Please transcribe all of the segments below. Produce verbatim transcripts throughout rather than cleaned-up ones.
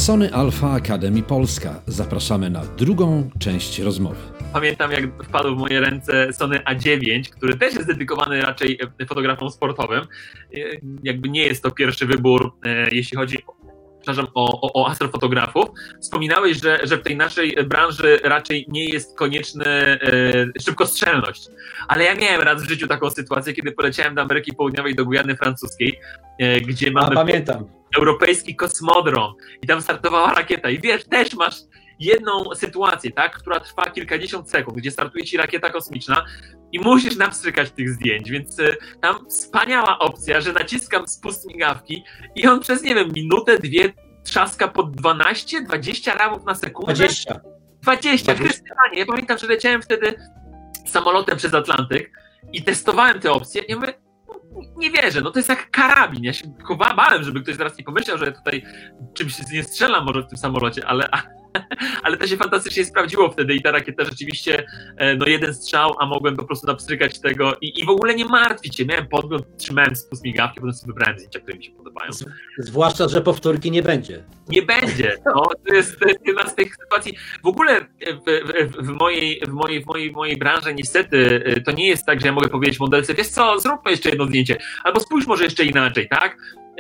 Sony Alpha Academy Polska. Zapraszamy na drugą część rozmowy. Pamiętam, jak wpadł w moje ręce Sony A dziewięć, który też jest dedykowany raczej fotografom sportowym. Jakby nie jest to pierwszy wybór, jeśli chodzi przepraszam, o, o, o astrofotografów. Wspominałeś, że, że w tej naszej branży raczej nie jest konieczna e, szybkostrzelność. Ale ja miałem raz w życiu taką sytuację, kiedy poleciałem do Ameryki Południowej, do Gujany Francuskiej, e, gdzie mamy A, pamiętam. europejski kosmodrom i tam startowała rakieta. I wiesz, też masz jedną sytuację, tak, która trwa kilkadziesiąt sekund, gdzie startuje ci rakieta kosmiczna i musisz napstrykać tych zdjęć, więc y, tam wspaniała opcja, że naciskam spust migawki i on przez, nie wiem, minutę, dwie trzaska pod dwanaście, dwadzieścia ramów na sekundę. dwadzieścia. dwadzieścia, Chrystianie. Ja pamiętam, że leciałem wtedy samolotem przez Atlantyk i testowałem te opcje i mówię, nie wierzę, no to jest jak karabin. Ja się chyba bałem, żeby ktoś zaraz nie pomyślał, że ja tutaj czymś nie strzelam może w tym samolocie, ale, ale to się fantastycznie sprawdziło wtedy i ta rakieta rzeczywiście, no jeden strzał, a mogłem po prostu napstrykać tego i, i w ogóle nie martwić się. Miałem podgląd, trzymałem spust migawki, potem sobie wybrałem zdjęcia, które mi się podobają. Z, zwłaszcza, że powtórki nie będzie. Nie będzie. No, to jest jedna z tych sytuacji. W ogóle w, w, w, mojej, w, mojej, w, mojej, w mojej branży niestety to nie jest tak, że ja mogę powiedzieć modelce, wiesz co, zróbmy jeszcze jedno zdjęcie, albo spójrz może jeszcze inaczej, tak?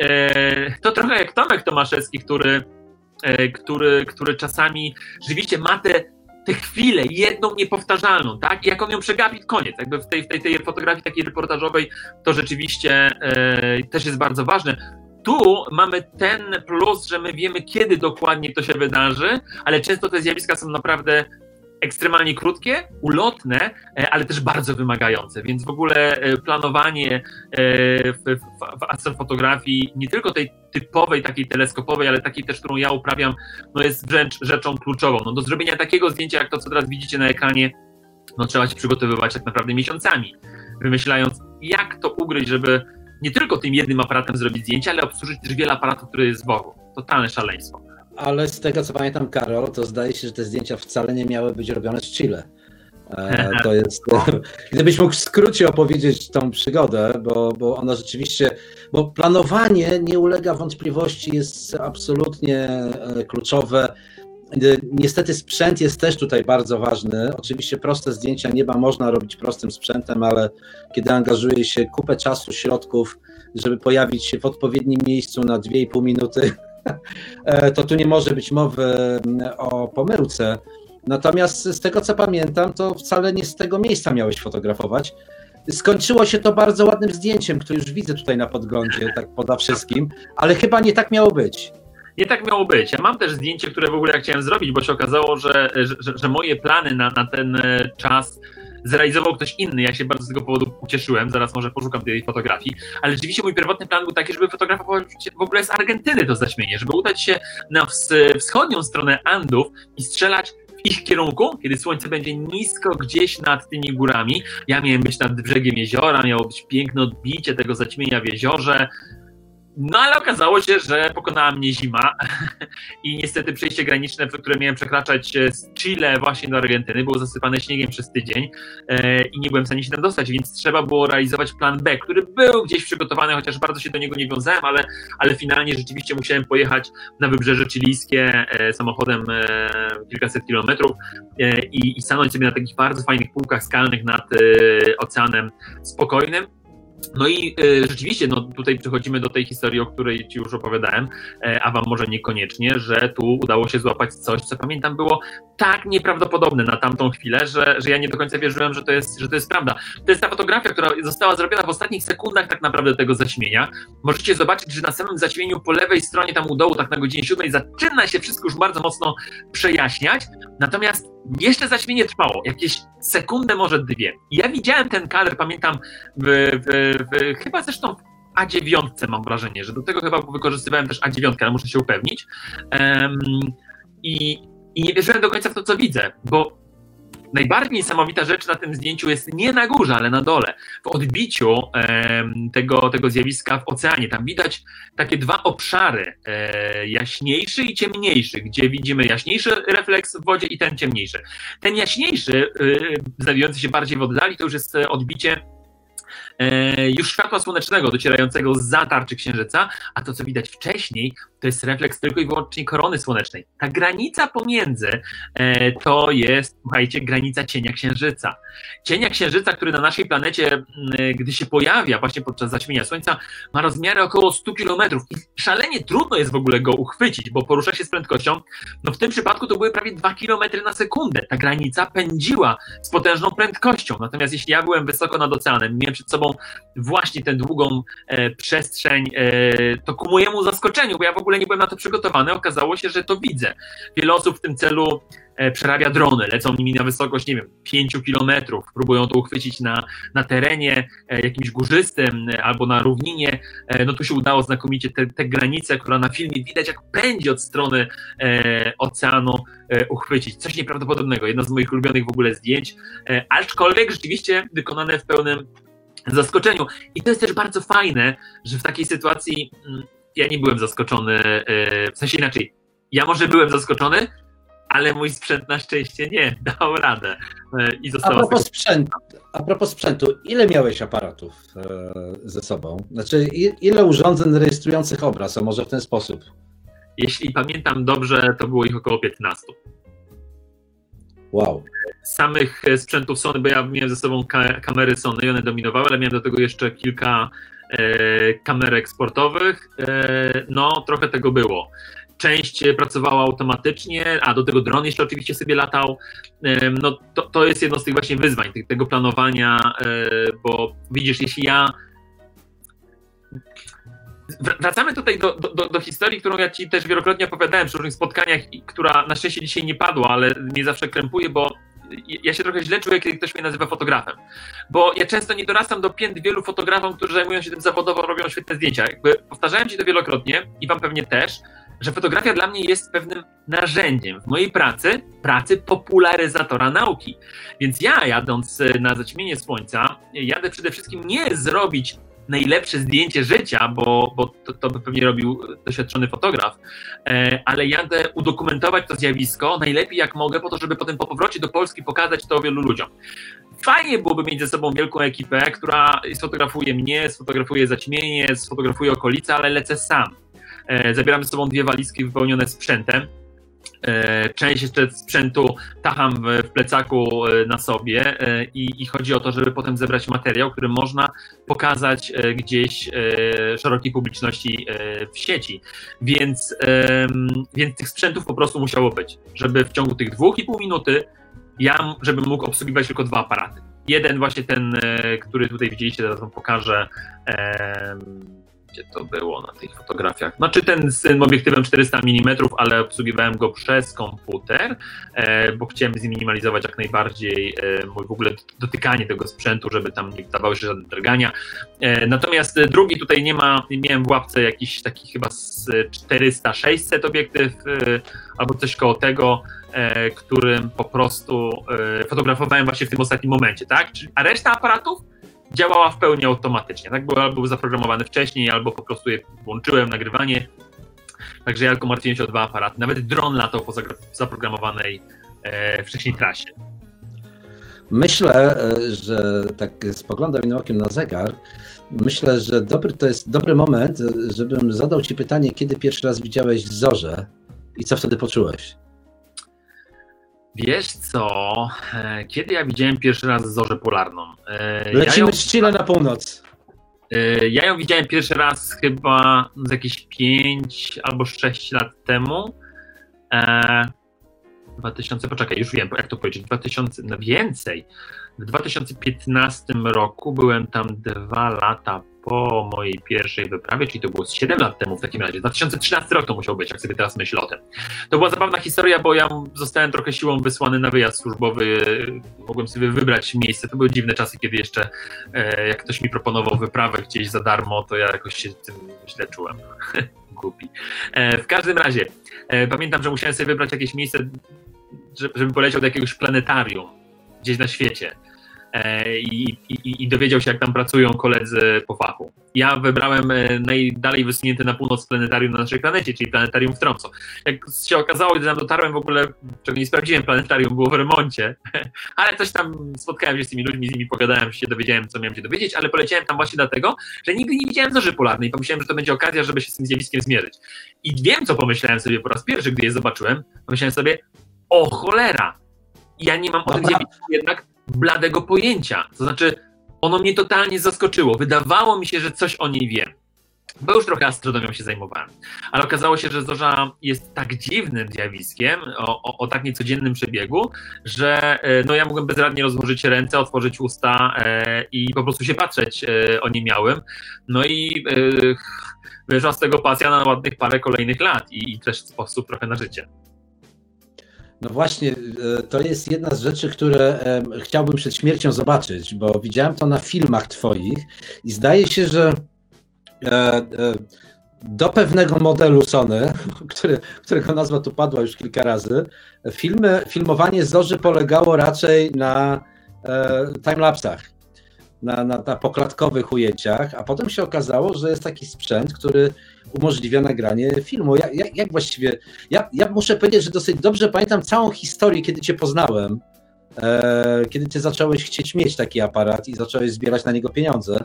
E, to trochę jak Tomek Tomaszewski, który, e, który, który czasami rzeczywiście ma te, te chwilę, jedną niepowtarzalną, tak? I jak on ją przegapi, koniec. Jakby w tej, w tej, tej fotografii takiej reportażowej to rzeczywiście e, też jest bardzo ważne. Tu mamy ten plus, że my wiemy, kiedy dokładnie to się wydarzy, ale często te zjawiska są naprawdę ekstremalnie krótkie, ulotne, ale też bardzo wymagające, więc w ogóle planowanie w, w, w astrofotografii, nie tylko tej typowej, takiej teleskopowej, ale takiej też, którą ja uprawiam, no jest wręcz rzeczą kluczową. No do zrobienia takiego zdjęcia, jak to, co teraz widzicie na ekranie, no trzeba się przygotowywać tak naprawdę miesiącami, wymyślając, jak to ugryźć, żeby nie tylko tym jednym aparatem zrobić zdjęcie, ale obsłużyć też wiele aparatów, które jest wokół. Totalne szaleństwo. Ale z tego, co pamiętam, Karol, to zdaje się, że te zdjęcia wcale nie miały być robione z Chile. E, to jest... Gdybyś mógł w skrócie opowiedzieć tą przygodę, bo, bo ona rzeczywiście... Bo planowanie, nie ulega wątpliwości, jest absolutnie kluczowe. Niestety sprzęt jest też tutaj bardzo ważny. Oczywiście proste zdjęcia nieba można robić prostym sprzętem, ale kiedy angażuje się kupę czasu, środków, żeby pojawić się w odpowiednim miejscu na dwie i pół minuty, to tu nie może być mowy o pomyłce. Natomiast z tego, co pamiętam, to wcale nie z tego miejsca miałeś fotografować. Skończyło się to bardzo ładnym zdjęciem, które już widzę tutaj na podglądzie, tak poza wszystkim, ale chyba nie tak miało być. Nie tak miało być. Ja mam też zdjęcie, które w ogóle ja chciałem zrobić, bo się okazało, że, że, że moje plany na, na ten czas zrealizował ktoś inny. Ja się bardzo z tego powodu ucieszyłem. Zaraz może poszukam tej fotografii. Ale rzeczywiście mój pierwotny plan był taki, żeby fotografować w ogóle z Argentyny to zaćmienie, żeby udać się na wschodnią stronę Andów i strzelać w ich kierunku, kiedy słońce będzie nisko gdzieś nad tymi górami. Ja miałem być nad brzegiem jeziora, miało być piękne odbicie tego zaćmienia w jeziorze. No ale okazało się, że pokonała mnie zima i niestety przejście graniczne, które miałem przekraczać z Chile właśnie do Argentyny, było zasypane śniegiem przez tydzień e, i nie byłem w stanie się tam dostać, więc trzeba było realizować plan B, który był gdzieś przygotowany, chociaż bardzo się do niego nie wiązałem, ale, ale finalnie rzeczywiście musiałem pojechać na wybrzeże chilijskie e, samochodem e, kilkaset kilometrów e, i, i stanąć sobie na takich bardzo fajnych półkach skalnych nad e, Oceanem Spokojnym. No i y, rzeczywiście, no tutaj przechodzimy do tej historii, o której ci już opowiadałem, e, a wam może niekoniecznie, że tu udało się złapać coś, co pamiętam było tak nieprawdopodobne na tamtą chwilę, że, że ja nie do końca wierzyłem, że to jest, że to jest prawda. To jest ta fotografia, która została zrobiona w ostatnich sekundach tak naprawdę tego zaćmienia. Możecie zobaczyć, że na samym zaćmieniu po lewej stronie tam u dołu, tak na godzinie siódmej, zaczyna się wszystko już bardzo mocno przejaśniać, natomiast jeszcze zaćmienie trwało, jakieś sekundę, może dwie. I ja widziałem ten kadr, pamiętam, w, w, w, chyba zresztą w A dziewięć mam wrażenie, że do tego chyba wykorzystywałem też A dziewięć, ale muszę się upewnić. Um, i, I nie wierzyłem do końca w to, co widzę, bo najbardziej niesamowita rzecz na tym zdjęciu jest nie na górze, ale na dole. W odbiciu e, tego, tego zjawiska w oceanie. Tam widać takie dwa obszary, e, jaśniejszy i ciemniejszy, gdzie widzimy jaśniejszy refleks w wodzie i ten ciemniejszy. Ten jaśniejszy, e, znajdujący się bardziej w oddali, to już jest odbicie e, już światła słonecznego docierającego zza tarczy Księżyca, a to, co widać wcześniej, to jest refleks tylko i wyłącznie korony słonecznej. Ta granica pomiędzy e, to jest, słuchajcie, granica cienia Księżyca. Cienia Księżyca, który na naszej planecie, m, gdy się pojawia właśnie podczas zaćmienia Słońca, ma rozmiary około stu kilometrów i szalenie trudno jest w ogóle go uchwycić, bo porusza się z prędkością, no w tym przypadku to były prawie dwa kilometry na sekundę. Ta granica pędziła z potężną prędkością. Natomiast jeśli ja byłem wysoko nad oceanem, miałem przed sobą właśnie tę długą e, przestrzeń, e, to ku mojemu zaskoczeniu, bo ja w ogóle nie byłem na to przygotowany, okazało się, że to widzę. Wiele osób w tym celu e, przerabia drony, lecą nimi na wysokość, nie wiem, pięciu kilometrów, próbują to uchwycić na, na terenie e, jakimś górzystym e, albo na równinie. E, no tu się udało znakomicie tę te, te granicę, która na filmie widać, jak pędzi od strony e, oceanu, e, uchwycić. Coś nieprawdopodobnego. Jedno z moich ulubionych w ogóle zdjęć, e, aczkolwiek rzeczywiście wykonane w pełnym zaskoczeniu. I to jest też bardzo fajne, że w takiej sytuacji mm, ja nie byłem zaskoczony, e, w sensie inaczej, ja może byłem zaskoczony, ale mój sprzęt na szczęście nie dał radę. E, i a, propos sprzętu, a propos sprzętu, ile miałeś aparatów e, ze sobą? Znaczy, i, ile urządzeń rejestrujących obraz, a może w ten sposób? Jeśli pamiętam dobrze, to było ich około piętnastu. Wow. Samych sprzętów Sony, bo ja miałem ze sobą ka- kamery Sony i one dominowały, ale miałem do tego jeszcze kilka e, kamerek sportowych. E, no, trochę tego było. Część pracowała automatycznie, a do tego dron jeszcze oczywiście sobie latał. E, no, to, to jest jedno z tych właśnie wyzwań, tych, tego planowania, e, bo widzisz, jeśli ja... Wracamy tutaj do, do, do historii, którą ja ci też wielokrotnie opowiadałem przy różnych spotkaniach i która na szczęście dzisiaj nie padła, ale mnie zawsze krępuje, bo ja się trochę źle czuję, kiedy ktoś mnie nazywa fotografem. Bo ja często nie dorastam do pięt wielu fotografom, którzy zajmują się tym zawodowo, robią świetne zdjęcia. Jakby powtarzałem ci to wielokrotnie i wam pewnie też, że fotografia dla mnie jest pewnym narzędziem w mojej pracy, pracy popularyzatora nauki. Więc ja, jadąc na zaćmienie Słońca, jadę przede wszystkim nie zrobić najlepsze zdjęcie życia, bo, bo to, to by pewnie robił doświadczony fotograf, e, ale jadę udokumentować to zjawisko najlepiej jak mogę po to, żeby potem po powrocie do Polski pokazać to wielu ludziom. Fajnie byłoby mieć ze sobą wielką ekipę, która sfotografuje mnie, sfotografuje zaćmienie, sfotografuje okolice, ale lecę sam. E, zabieram ze sobą dwie walizki wypełnione sprzętem. Część jeszcze sprzętu tacham w plecaku na sobie i, i chodzi o to, żeby potem zebrać materiał, który można pokazać gdzieś szerokiej publiczności w sieci. Więc, więc tych sprzętów po prostu musiało być, żeby w ciągu tych dwóch i pół minuty ja, żebym mógł obsługiwać tylko dwa aparaty. Jeden właśnie ten, który tutaj widzieliście, teraz wam pokażę. Gdzie to było na tych fotografiach? Znaczy ten z tym obiektywem czterysta milimetrów, ale obsługiwałem go przez komputer, e, bo chciałem zminimalizować jak najbardziej e, mój w ogóle dotykanie tego sprzętu, żeby tam nie wydawały się żadne drgania. E, natomiast drugi tutaj nie ma, miałem w łapce jakiś taki chyba z czterysta sześćset obiektyw e, albo coś koło tego, e, którym po prostu e, fotografowałem właśnie w tym ostatnim momencie, tak? A reszta aparatów działała w pełni automatycznie, tak? Był albo był zaprogramowany wcześniej, albo po prostu je włączyłem, nagrywanie. Także ja tylko martwiłem się o dwa aparaty. Nawet dron latał po zaprogramowanej e, wcześniej trasie. Myślę, że tak spoglądam innym okiem na zegar, myślę, że dobry, to jest dobry moment, żebym zadał ci pytanie, kiedy pierwszy raz widziałeś zorzę i co wtedy poczułeś? Wiesz co, kiedy ja widziałem pierwszy raz zorzę polarną? Lecimy ja ją, z Chile na północ. Ja ją widziałem pierwszy raz chyba z jakieś pięć albo sześć lat temu. dwa tysiące, poczekaj, już wiem, jak to powiedzieć, dwa tysiące, no więcej. W dwa tysiące piętnastym roku byłem tam dwa lata po mojej pierwszej wyprawie, czyli to było siedem lat temu w takim razie. dwa tysiące trzynasty rok to musiał być, jak sobie teraz myślę o tym. To była zabawna historia, bo ja zostałem trochę siłą wysłany na wyjazd służbowy. Mogłem sobie wybrać miejsce. To były dziwne czasy, kiedy jeszcze e, jak ktoś mi proponował wyprawę gdzieś za darmo, to ja jakoś się tym źle czułem. Głupi. E, w każdym razie e, pamiętam, że musiałem sobie wybrać jakieś miejsce, żeby poleciał do jakiegoś planetarium gdzieś na świecie. i, i, i dowiedział się, jak tam pracują koledzy po fachu. Ja wybrałem najdalej wysunięte na północ planetarium na naszej planecie, czyli planetarium w Tromsø. Jak się okazało, gdy tam dotarłem, w ogóle, czego nie sprawdziłem, planetarium było w remoncie, ale coś tam spotkałem się z tymi ludźmi, z nimi pogadałem się, dowiedziałem, co miałem się dowiedzieć, ale poleciałem tam właśnie dlatego, że nigdy nie widziałem zorzy polarnej i pomyślałem, że to będzie okazja, żeby się z tym zjawiskiem zmierzyć. I wiem, co pomyślałem sobie po raz pierwszy, gdy je zobaczyłem. Pomyślałem sobie, o cholera, ja nie mam o tym zjawisku jednak bladego pojęcia. To znaczy, ono mnie totalnie zaskoczyło. Wydawało mi się, że coś o niej wiem. Bo już trochę astronomią się zajmowałem. Ale okazało się, że zorza jest tak dziwnym zjawiskiem, o, o, o tak niecodziennym przebiegu, że no, ja mogłem bezradnie rozłożyć ręce, otworzyć usta e, i po prostu się patrzeć e, o nie miałem. No i e, wyszła z tego pasja na ładnych parę kolejnych lat i, i też sposób trochę na życie. No właśnie, to jest jedna z rzeczy, które chciałbym przed śmiercią zobaczyć, bo widziałem to na filmach twoich i zdaje się, że do pewnego modelu Sony, który, którego nazwa tu padła już kilka razy, filmy, filmowanie zorzy polegało raczej na timelapsach, na, na, na poklatkowych ujęciach, a potem się okazało, że jest taki sprzęt, który umożliwia nagranie filmu. Jak, jak, jak właściwie... Ja, ja muszę powiedzieć, że dosyć dobrze pamiętam całą historię, kiedy cię poznałem, e, kiedy ty zacząłeś chcieć mieć taki aparat i zacząłeś zbierać na niego pieniądze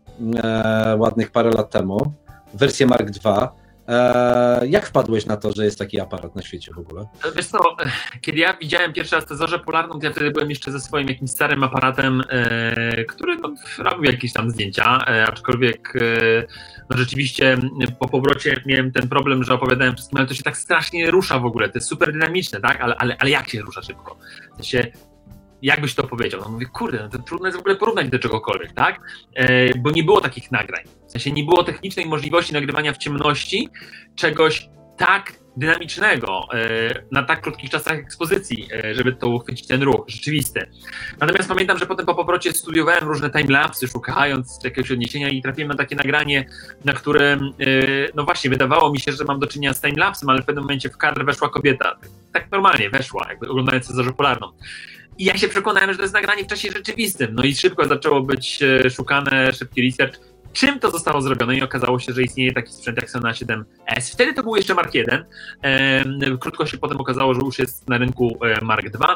e, ładnych parę lat temu, wersję Mark dwa. E, jak wpadłeś na to, że jest taki aparat na świecie w ogóle? Wiesz co, kiedy ja widziałem pierwszy raz tę zorzę polarną, to ja wtedy byłem jeszcze ze swoim jakimś starym aparatem, e, który no, robił jakieś tam zdjęcia, e, aczkolwiek e, no, rzeczywiście po powrocie miałem ten problem, że opowiadałem wszystkim, ale to się tak strasznie rusza w ogóle, to jest super dynamiczne, tak? Ale, ale, ale jak się rusza szybko? To się... Jak byś to powiedział? No mówię, kurde, no to trudno jest w ogóle porównać do czegokolwiek, tak? E, bo nie było takich nagrań. W sensie nie było technicznej możliwości nagrywania w ciemności czegoś tak dynamicznego e, na tak krótkich czasach ekspozycji, e, żeby to uchwycić ten ruch rzeczywisty. Natomiast pamiętam, że potem po powrocie studiowałem różne timelapsy, szukając jakiegoś odniesienia i trafiłem na takie nagranie, na którym, e, no właśnie, wydawało mi się, że mam do czynienia z timelapsem, ale w pewnym momencie w kadr weszła kobieta. Tak normalnie weszła, jakby oglądając zorzę polarną. I ja się przekonałem, że to jest nagranie w czasie rzeczywistym. No i szybko zaczęło być szukane, szybki research, czym to zostało zrobione i okazało się, że istnieje taki sprzęt jak Sona siedem S. Wtedy to był jeszcze Mark jeden. Krótko się potem okazało, że już jest na rynku Mark dwa,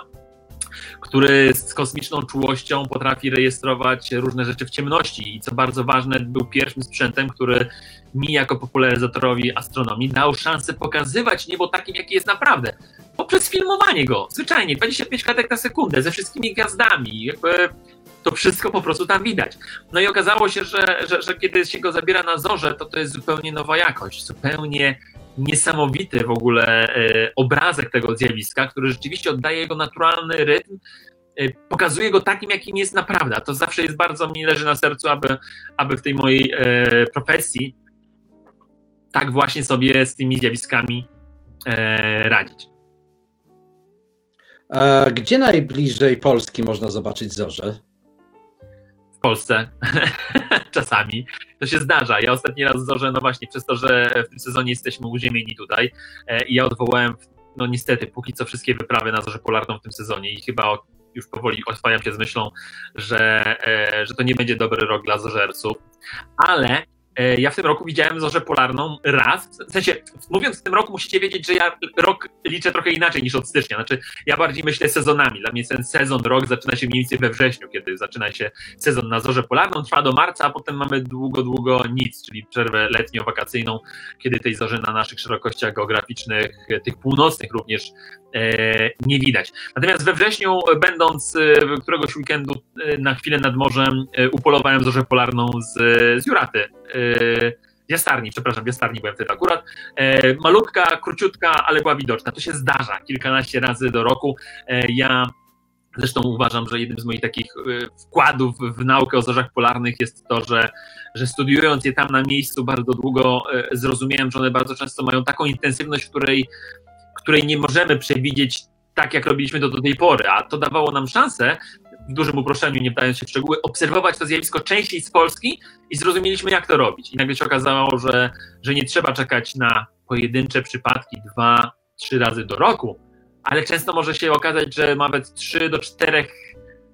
który z kosmiczną czułością potrafi rejestrować różne rzeczy w ciemności i co bardzo ważne, był pierwszym sprzętem, który mi jako popularyzatorowi astronomii dał szansę pokazywać niebo takim, jaki jest naprawdę. Poprzez filmowanie go, zwyczajnie, dwadzieścia pięć klatek na sekundę, ze wszystkimi gwiazdami, jakby to wszystko po prostu tam widać. No i okazało się, że, że, że kiedy się go zabiera na zorzę, to to jest zupełnie nowa jakość, zupełnie niesamowity w ogóle e, obrazek tego zjawiska, który rzeczywiście oddaje jego naturalny rytm, e, pokazuje go takim, jakim jest naprawdę. A to zawsze jest bardzo mi leży na sercu, aby, aby w tej mojej e, profesji tak właśnie sobie z tymi zjawiskami e, radzić. A gdzie najbliżej Polski można zobaczyć zorzę? W Polsce. Czasami. To się zdarza. Ja ostatni raz zorzę, no właśnie przez to, że w tym sezonie jesteśmy uziemieni tutaj e, i ja odwołałem, no niestety, póki co wszystkie wyprawy na zorzę polarną w tym sezonie i chyba już powoli oswajam się z myślą, że, e, że to nie będzie dobry rok dla zorzerców, ale ja w tym roku widziałem zorzę polarną raz, w sensie mówiąc w tym roku musicie wiedzieć, że ja rok liczę trochę inaczej niż od stycznia, znaczy ja bardziej myślę sezonami, dla mnie ten sezon, rok zaczyna się mniej więcej we wrześniu, kiedy zaczyna się sezon na zorzę polarną, trwa do marca, a potem mamy długo, długo nic, czyli przerwę letnio-wakacyjną, kiedy tej zorzy na naszych szerokościach geograficznych, tych północnych również e, nie widać. Natomiast we wrześniu, będąc e, któregoś weekendu e, na chwilę nad morzem, e, upolowałem zorzę polarną z, z Juraty, w Jastarni, przepraszam, w Jastarni byłem wtedy akurat. E, malutka, króciutka, ale była widoczna. To się zdarza kilkanaście razy do roku. E, ja zresztą uważam, że jednym z moich takich e, wkładów w naukę o zorzach polarnych jest to, że, że studiując je tam na miejscu bardzo długo e, zrozumiałem, że one bardzo często mają taką intensywność, której, której nie możemy przewidzieć tak, jak robiliśmy to do tej pory, a to dawało nam szansę, w dużym uproszczeniu, nie wdając się w szczegóły, obserwować to zjawisko częściej z Polski i zrozumieliśmy, jak to robić. I nagle się okazało, że, że nie trzeba czekać na pojedyncze przypadki dwa, trzy razy do roku, ale często może się okazać, że nawet trzy do czterech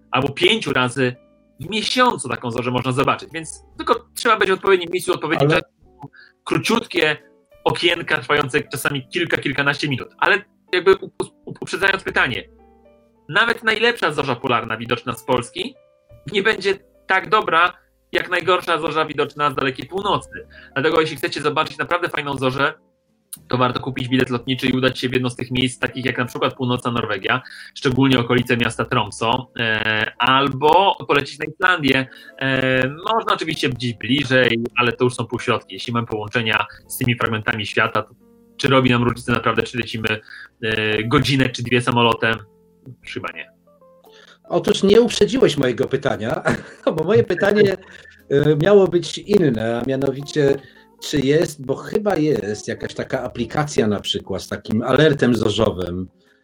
albo pięciu razy w miesiącu taką zorzę można zobaczyć, więc tylko trzeba być w odpowiednim miejscu, w odpowiednim Ale... czasie. Króciutkie okienka trwające czasami kilka, kilkanaście minut, ale jakby uprzedzając pytanie, nawet najlepsza zorza polarna widoczna z Polski nie będzie tak dobra, jak najgorsza zorza widoczna z dalekiej północy. Dlatego jeśli chcecie zobaczyć naprawdę fajną zorzę, to warto kupić bilet lotniczy i udać się w jedno z tych miejsc, takich jak na przykład północna Norwegia, szczególnie okolice miasta Tromsø, e, albo polecieć na Islandię. E, można oczywiście gdzieś bliżej, ale to już są półśrodki. Jeśli mamy połączenia z tymi fragmentami świata, to czy robi nam różnicę naprawdę, czy lecimy e, godzinę czy dwie samolotem? Chyba nie. Otóż nie uprzedziłeś mojego pytania, bo moje pytanie miało być inne, a mianowicie czy jest, bo chyba jest jakaś taka aplikacja na przykład z takim alertem zorzowym,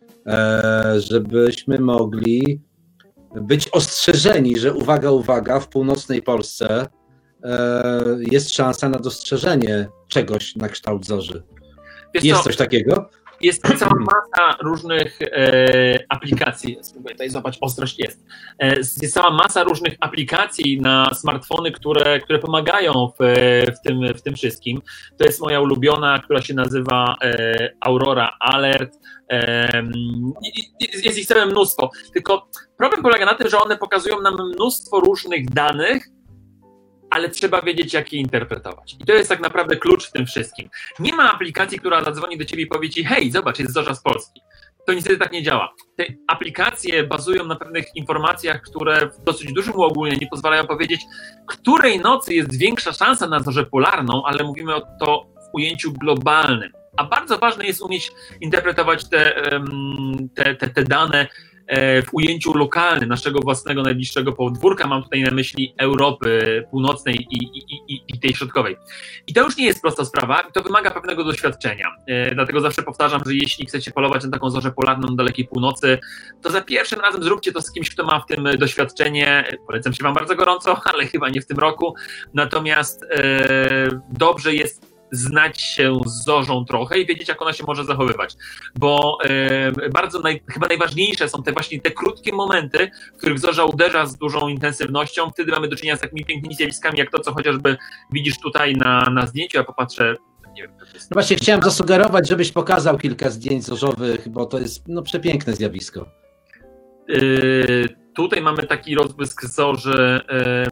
żebyśmy mogli być ostrzeżeni, że uwaga, uwaga, w północnej Polsce jest szansa na dostrzeżenie czegoś na kształt zorzy. Wiesz jest co? coś takiego? Jest cała masa różnych e, aplikacji, spróbuję tutaj złapać ostrość, jest. E, jest cała masa różnych aplikacji na smartfony, które, które pomagają w, w, tym, w tym wszystkim. To jest moja ulubiona, która się nazywa e, Aurora Alert. E, jest ich całe mnóstwo, tylko problem polega na tym, że one pokazują nam mnóstwo różnych danych, ale trzeba wiedzieć, jak je interpretować. I to jest tak naprawdę klucz w tym wszystkim. Nie ma aplikacji, która zadzwoni do ciebie i powie ci: hej, zobacz, jest zorza z Polski. To niestety tak nie działa. Te aplikacje bazują na pewnych informacjach, które w dosyć dużym uogólnieniu pozwalają powiedzieć, której nocy jest większa szansa na zorzę polarną, ale mówimy o to w ujęciu globalnym. A bardzo ważne jest umieć interpretować te, te, te, te dane w ujęciu lokalnym, naszego własnego najbliższego podwórka. Mam tutaj na myśli Europy Północnej i, i, i, i tej środkowej. I to już nie jest prosta sprawa, to wymaga pewnego doświadczenia. E, dlatego zawsze powtarzam, że jeśli chcecie polować na taką zorzę polarną na dalekiej północy, to za pierwszym razem zróbcie to z kimś, kto ma w tym doświadczenie. Polecam się wam bardzo gorąco, ale chyba nie w tym roku. Natomiast e, dobrze jest znać się z zorzą trochę i wiedzieć, jak ona się może zachowywać, bo e, bardzo naj, chyba najważniejsze są te właśnie te krótkie momenty, w których zorza uderza z dużą intensywnością. Wtedy mamy do czynienia z takimi pięknymi zjawiskami, jak to, co chociażby widzisz tutaj na, na zdjęciu. Ja popatrzę, nie wiem, to jest... No właśnie chciałem zasugerować, żebyś pokazał kilka zdjęć zorzowych, bo to jest no, przepiękne zjawisko. E, tutaj mamy taki rozbłysk zorzy. E,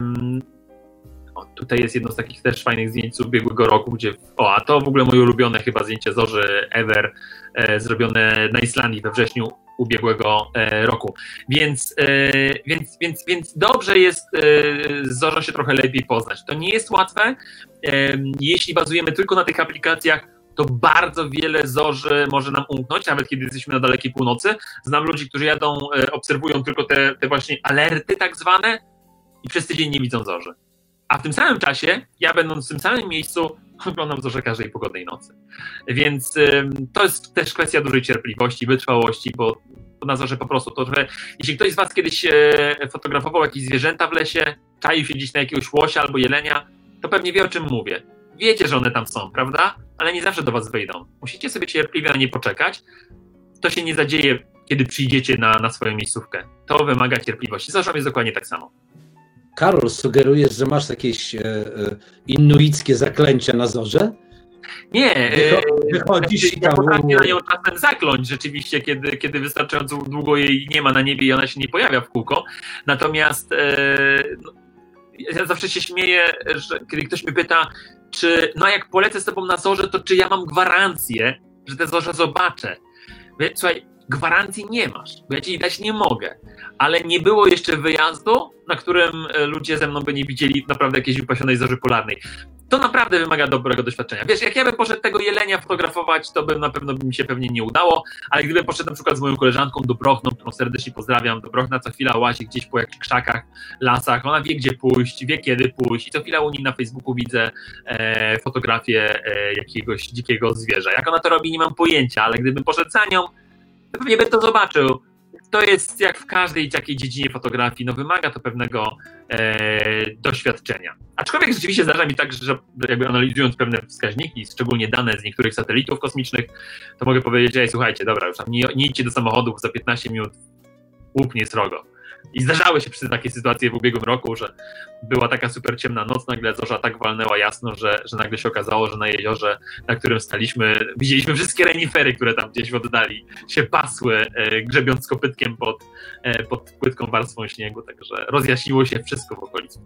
O, tutaj jest jedno z takich też fajnych zdjęć z ubiegłego roku, gdzie, o, a to w ogóle moje ulubione chyba zdjęcie zorzy ever, e, zrobione na Islandii we wrześniu ubiegłego e, roku. Więc, e, więc, więc, więc dobrze jest e, zorzą się trochę lepiej poznać. To nie jest łatwe. E, jeśli bazujemy tylko na tych aplikacjach, to bardzo wiele zorzy może nam umknąć, nawet kiedy jesteśmy na dalekiej północy. Znam ludzi, którzy jadą, e, obserwują tylko te, te właśnie alerty tak zwane i przez tydzień nie widzą zorzy. A w tym samym czasie, ja będąc w tym samym miejscu, oglądam zorzę każdej pogodnej nocy. Więc ym, to jest też kwestia dużej cierpliwości, wytrwałości, bo na zorze po prostu to, że jeśli ktoś z was kiedyś e, fotografował jakieś zwierzęta w lesie, czaił się gdzieś na jakiegoś łosia albo jelenia, to pewnie wie, o czym mówię. Wiecie, że one tam są, prawda? Ale nie zawsze do was wyjdą. Musicie sobie cierpliwie na nie poczekać. To się nie zadzieje, kiedy przyjdziecie na, na swoją miejscówkę. To wymaga cierpliwości. Z zorzą jest dokładnie tak samo. Karol, sugerujesz, że masz jakieś e, e, inuickie zaklęcia na zorze? Nie, wychodzisz i ja tam... potrafię na nią czasem zakląć rzeczywiście, kiedy, kiedy wystarczająco długo jej nie ma na niebie i ona się nie pojawia w kółko. Natomiast e, no, ja zawsze się śmieję, że kiedy ktoś mnie pyta, czy no jak polecę z tobą na zorze, to czy ja mam gwarancję, że tę zorzę zobaczę? Słuchaj, gwarancji nie masz, bo ja ci dać nie mogę, ale nie było jeszcze wyjazdu, na którym ludzie ze mną by nie widzieli naprawdę jakiejś wypasionej zorzy polarnej. To naprawdę wymaga dobrego doświadczenia. Wiesz, jak ja bym poszedł tego jelenia fotografować, to bym na pewno by mi się pewnie nie udało, ale gdybym poszedł na przykład z moją koleżanką Dobrochną, którą serdecznie pozdrawiam, Dobrochna co chwila łazi gdzieś po jakichś krzakach, lasach, ona wie, gdzie pójść, wie, kiedy pójść i co chwila u niej na Facebooku widzę e, fotografię e, jakiegoś dzikiego zwierza. Jak ona to robi, nie mam pojęcia, ale gdybym poszedł za nią, to pewnie bym to zobaczył. To jest jak w każdej takiej dziedzinie fotografii, no wymaga to pewnego e, doświadczenia. Aczkolwiek rzeczywiście zdarza mi tak, że jakby analizując pewne wskaźniki, szczególnie dane z niektórych satelitów kosmicznych, to mogę powiedzieć, że słuchajcie, dobra, już tam nie, nie idźcie do samochodów za piętnaście minut, łupnie srogo. I zdarzały się przy takie sytuacje w ubiegłym roku, że była taka super ciemna noc, nagle zorza tak walnęła jasno, że, że nagle się okazało, że na jeziorze, na którym staliśmy, widzieliśmy wszystkie renifery, które tam gdzieś w oddali się pasły, e, grzebiąc kopytkiem pod, e, pod płytką warstwą śniegu, także rozjaśniło się wszystko w okolicy.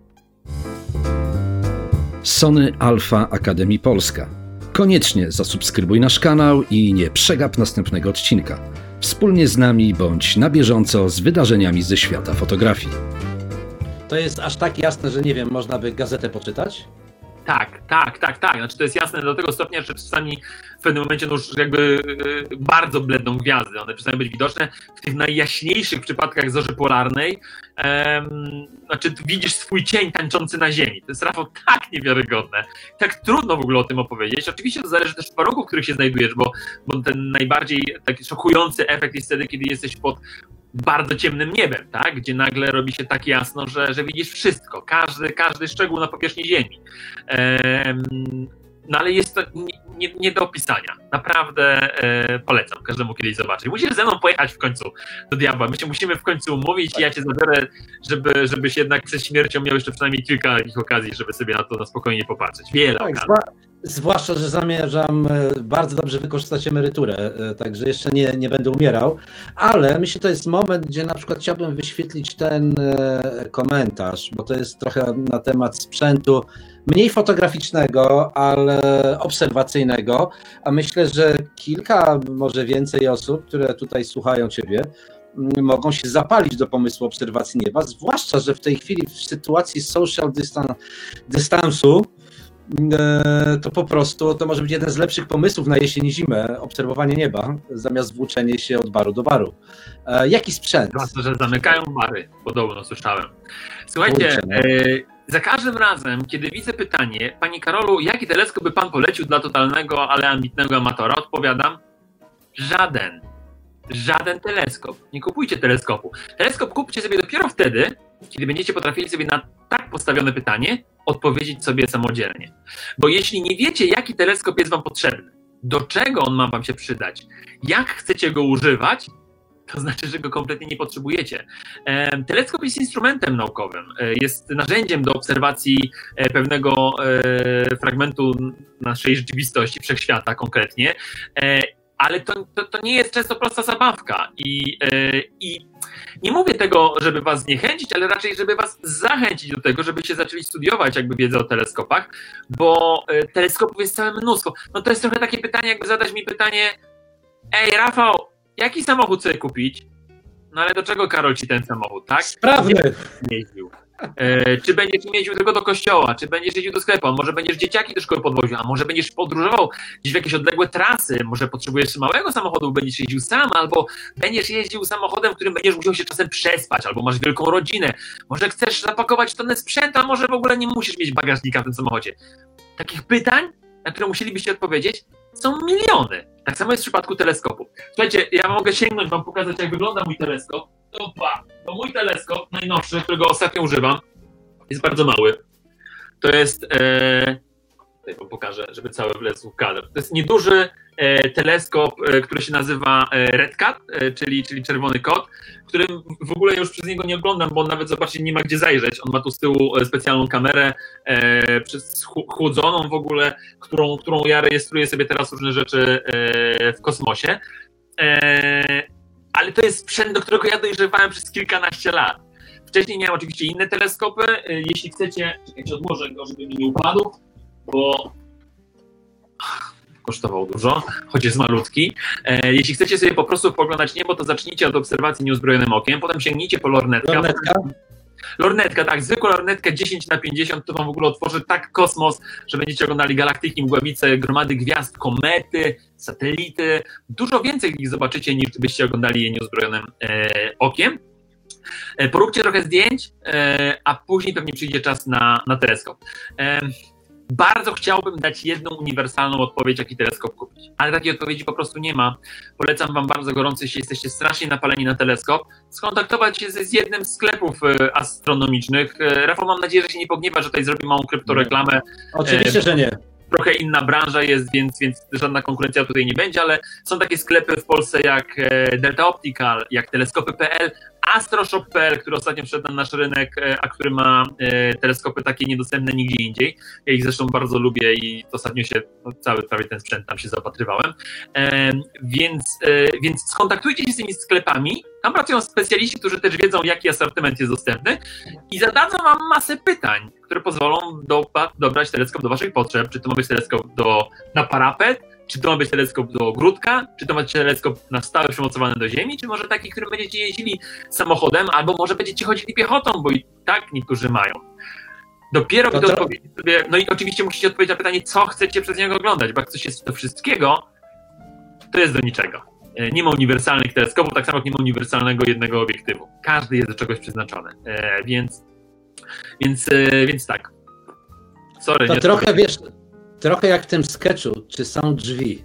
Sony Alpha Academy Polska. Koniecznie zasubskrybuj nasz kanał i nie przegap następnego odcinka. Wspólnie z nami bądź na bieżąco z wydarzeniami ze świata fotografii. To jest aż tak jasne, że nie wiem, można by gazetę poczytać? Tak, tak, tak, tak. Znaczy to jest jasne do tego stopnia, że czasami w pewnym momencie no już jakby yy, bardzo bledną gwiazdy. One przestają być widoczne. W tych najjaśniejszych przypadkach zorzy polarnej um, znaczy widzisz swój cień tańczący na ziemi. To jest, Rafał, tak niewiarygodne. Tak trudno w ogóle o tym opowiedzieć. Oczywiście to zależy też od warunków, w których się znajdujesz, bo, bo ten najbardziej taki szokujący efekt jest wtedy, kiedy jesteś pod bardzo ciemnym niebem, tak? Gdzie nagle robi się tak jasno, że, że widzisz wszystko, każdy, każdy szczegół na powierzchni ziemi. Ehm, no ale jest to nie, nie, nie do opisania. Naprawdę e, polecam każdemu kiedyś zobaczyć. Musisz ze mną pojechać w końcu do diabła. My się musimy w końcu umówić i ja cię zabiorę, żeby, żebyś jednak przed śmiercią miał jeszcze przynajmniej kilka takich okazji, żeby sobie na to na spokojnie popatrzeć. Wiele Tak, okazji. Zwłaszcza, że zamierzam bardzo dobrze wykorzystać emeryturę, także jeszcze nie, nie będę umierał, ale myślę, że to jest moment, gdzie na przykład chciałbym wyświetlić ten komentarz, bo to jest trochę na temat sprzętu mniej fotograficznego, ale obserwacyjnego, a myślę, że kilka, może więcej osób, które tutaj słuchają Ciebie, mogą się zapalić do pomysłu obserwacji nieba, zwłaszcza, że w tej chwili w sytuacji social dystan- dystansu to po prostu to może być jeden z lepszych pomysłów na jesień i zimę, obserwowanie nieba, zamiast włóczenie się od baru do baru. Jaki sprzęt? Zwłaszcza, że zamykają bary, podobno słyszałem. Słuchajcie, Kurczę, no. e, za każdym razem, kiedy widzę pytanie, Panie Karolu, jaki teleskop by Pan polecił dla totalnego, ale ambitnego amatora, odpowiadam, żaden. Żaden teleskop. Nie kupujcie teleskopu. Teleskop kupcie sobie dopiero wtedy, kiedy będziecie potrafili sobie na tak postawione pytanie odpowiedzieć sobie samodzielnie. Bo jeśli nie wiecie, jaki teleskop jest Wam potrzebny, do czego on ma Wam się przydać, jak chcecie go używać, to znaczy, że go kompletnie nie potrzebujecie. E, teleskop jest instrumentem naukowym, e, jest narzędziem do obserwacji e, pewnego e, fragmentu naszej rzeczywistości, wszechświata konkretnie, e, ale to, to, to nie jest często prosta zabawka i, yy, i nie mówię tego, żeby was zniechęcić, ale raczej, żeby was zachęcić do tego, żebyście zaczęli studiować jakby wiedzę o teleskopach, bo yy, teleskopów jest całe mnóstwo. No to jest trochę takie pytanie, jakby zadać mi pytanie, ej Rafał, jaki samochód sobie kupić? No ale do czego, Karol, ci ten samochód, tak? Sprawny! Nie jeździł. E, czy będziesz jeździł tylko do kościoła, czy będziesz jeździł do sklepu, a może będziesz dzieciaki do szkoły podwoził, a może będziesz podróżował gdzieś w jakieś odległe trasy, może potrzebujesz małego samochodu, będziesz jeździł sam, albo będziesz jeździł samochodem, w którym będziesz musiał się czasem przespać, albo masz wielką rodzinę, może chcesz zapakować tonę sprzętu, a może w ogóle nie musisz mieć bagażnika w tym samochodzie. Takich pytań, na które musielibyście odpowiedzieć, są miliony. Tak samo jest w przypadku teleskopów. Słuchajcie, ja mogę sięgnąć, wam pokazać, jak wygląda mój teleskop. Opa, to mój teleskop najnowszy, którego ostatnio używam, jest bardzo mały. To jest, e, tutaj wam pokażę, żeby cały wlezł w kadr. To jest nieduży e, teleskop, e, który się nazywa e, Red Cat, e, czyli, czyli czerwony kot, którym w ogóle już przez niego nie oglądam, bo on nawet, zobaczcie, nie ma gdzie zajrzeć. On ma tu z tyłu specjalną kamerę e, przez chłodzoną w ogóle, którą, którą ja rejestruję sobie teraz różne rzeczy e, w kosmosie. E, ale to jest sprzęt, do którego ja dojrzewałem przez kilkanaście lat. Wcześniej miałem oczywiście inne teleskopy. Jeśli chcecie, czekajcie, odłożę go, żeby mi nie upadł, bo kosztował dużo, choć jest malutki. E, jeśli chcecie sobie po prostu poglądać niebo, to zacznijcie od obserwacji nieuzbrojonym okiem, potem sięgnijcie po lornetkę. Lornetka? Lornetka, tak, zwykła lornetka dziesięć na pięćdziesiąt, to wam w ogóle otworzy tak kosmos, że będziecie oglądali galaktyki, mgławice, gromady gwiazd, komety, satelity. Dużo więcej ich zobaczycie, niż gdybyście oglądali je nieuzbrojonym e, okiem. E, poróbcie trochę zdjęć, e, a później pewnie przyjdzie czas na, na teleskop. E, Bardzo chciałbym dać jedną uniwersalną odpowiedź, jaki teleskop kupić, ale takiej odpowiedzi po prostu nie ma. Polecam wam bardzo gorąco, jeśli jesteście strasznie napaleni na teleskop, skontaktować się z, z jednym z sklepów e, astronomicznych. E, Rafał, mam nadzieję, że się nie pogniewa, że tutaj zrobi małą kryptoreklamę. Oczywiście, e, że nie. Trochę inna branża jest, więc, więc żadna konkurencja tutaj nie będzie, ale są takie sklepy w Polsce jak Delta Optical, jak teleskopy kropka pe el, Astroshop kropka p l, który ostatnio wszedł na nasz rynek, a który ma teleskopy takie niedostępne nigdzie indziej. Ja ich zresztą bardzo lubię i ostatnio się, no, cały prawie ten sprzęt tam się zaopatrywałem. E, więc, e, więc skontaktujcie się z tymi sklepami. Tam pracują specjaliści, którzy też wiedzą, jaki asortyment jest dostępny i zadadzą wam masę pytań, które pozwolą do, dobrać teleskop do waszych potrzeb. Czy to ma być teleskop do, na parapet, czy to ma być teleskop do ogródka, czy to ma być teleskop na stałe przymocowany do ziemi, czy może taki, którym będziecie jeździli samochodem, albo może będziecie chodzili piechotą, bo i tak niektórzy mają. Dopiero gdy to... odpowiedzieć sobie, no i oczywiście musicie odpowiedzieć na pytanie, co chcecie przez niego oglądać, bo jak coś jest do wszystkiego, to jest do niczego. Nie ma uniwersalnych teleskopów, tak samo jak nie ma uniwersalnego jednego obiektywu. Każdy jest do czegoś przeznaczony, e, więc, więc, e, więc tak. Sorry, to nie trochę, wiesz, trochę jak w tym sketchu, czy są drzwi.